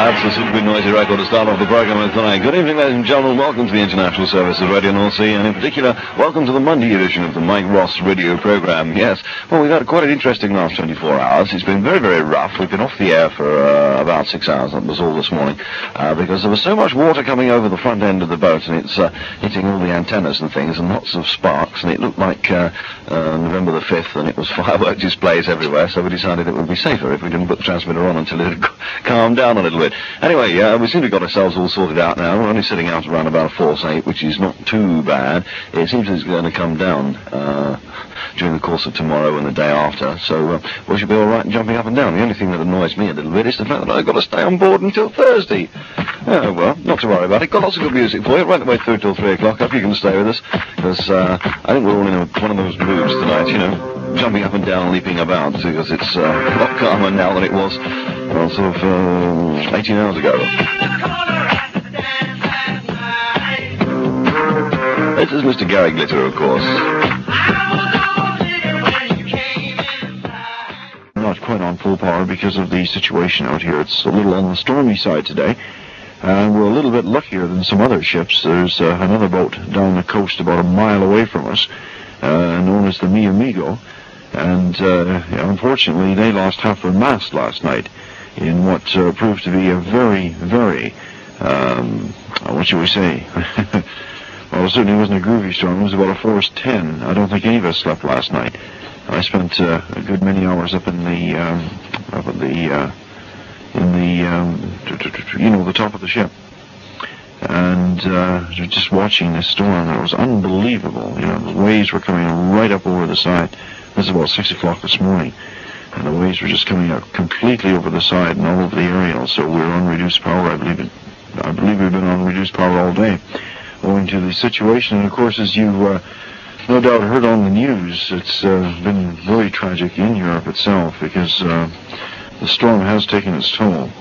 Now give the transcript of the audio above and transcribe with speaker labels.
Speaker 1: That's a super noisy record to start off the program with tonight. Good evening, ladies and gentlemen. Welcome to the International Service of Radio North Sea, and in particular, welcome to the Monday edition of the Mike Ross radio program. Yes, well, we've had quite an interesting last 24 hours. It's been very, very rough. We've been off the air for about 6 hours. That was all this morning, because there was so much water coming over the front end of the boat, and it's hitting all the antennas and things, and lots of sparks, and it looked like November the 5th, and it was firework displays everywhere, so we decided it would be safer if we didn't put the transmitter on until it had calmed down a little bit. Anyway, we seem to have got ourselves all sorted out now. We're only sitting out around about a force 8, which is not too bad. It seems it's going to come down during the course of tomorrow and the day after, so we should be all right jumping up and down. The only thing that annoys me a little bit is the fact that I've got to stay on board until Thursday. Oh, well, not to worry about it. Got lots of good music for you right the way through till 3 o'clock. Hope you can stay with us, because I think we're all in one of those moods tonight, you know, jumping up and down, leaping about, because it's a lot calmer now than it was, well, sort of 18 hours ago. This is Mr. Gary Glitter, of course. Not quite on full power because of the situation out here. It's a little on the stormy side today. And we're a little bit luckier than some other ships. There's another boat down the coast about a mile away from us, known as the Mi Amigo. And unfortunately, they lost half their mast last night in what proved to be a very, very, what should we say? Well, it certainly wasn't a groovy storm. It was about a force 10. I don't think any of us slept last night. I spent a good many hours up in the the top of the ship, and just watching this storm. It was unbelievable. You know, the waves were coming right up over the side. This is about 6 o'clock this morning, and the waves were just coming out completely over the side and all over the aerial. So we're on reduced power. I believe we've been on reduced power all day, owing to the situation. And of course, as you no doubt heard on the news, it's been very tragic in Europe itself, because the storm has taken its toll.